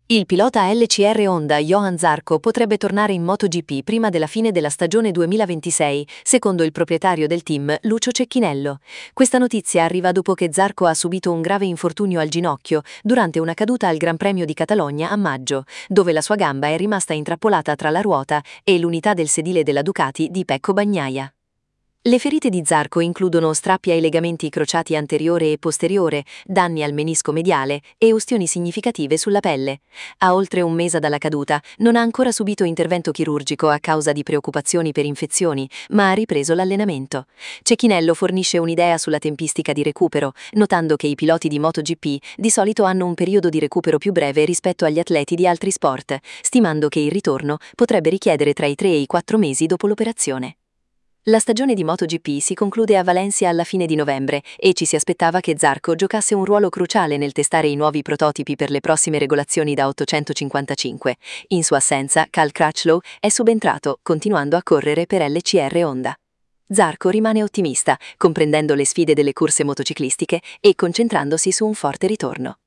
Il pilota LCR Honda Johan Zarco potrebbe tornare in MotoGP prima della fine della stagione 2026, secondo il proprietario del team, Lucio Cecchinello. Questa notizia arriva dopo che Zarco ha subito un grave infortunio al ginocchio durante una caduta al Gran Premio di Catalogna a maggio, dove la sua gamba è rimasta intrappolata tra la ruota e l'unità del sedile della Ducati di Pecco Bagnaia. Le ferite di Zarco includono strappi ai legamenti crociati anteriore e posteriore, danni al menisco mediale e ustioni significative sulla pelle. A oltre un mese dalla caduta, non ha ancora subito intervento chirurgico a causa di preoccupazioni per infezioni, ma ha ripreso l'allenamento. Cecchinello fornisce un'idea sulla tempistica di recupero, notando che i piloti di MotoGP di solito hanno un periodo di recupero più breve rispetto agli atleti di altri sport, stimando che il ritorno potrebbe richiedere tra i 3 e i 4 mesi dopo l'operazione. La stagione di MotoGP si conclude a Valencia alla fine di novembre e ci si aspettava che Zarco giocasse un ruolo cruciale nel testare i nuovi prototipi per le prossime regolazioni da 855. In sua assenza, Cal Crutchlow è subentrato, continuando a correre per LCR Honda. Zarco rimane ottimista, comprendendo le sfide delle corse motociclistiche e concentrandosi su un forte ritorno.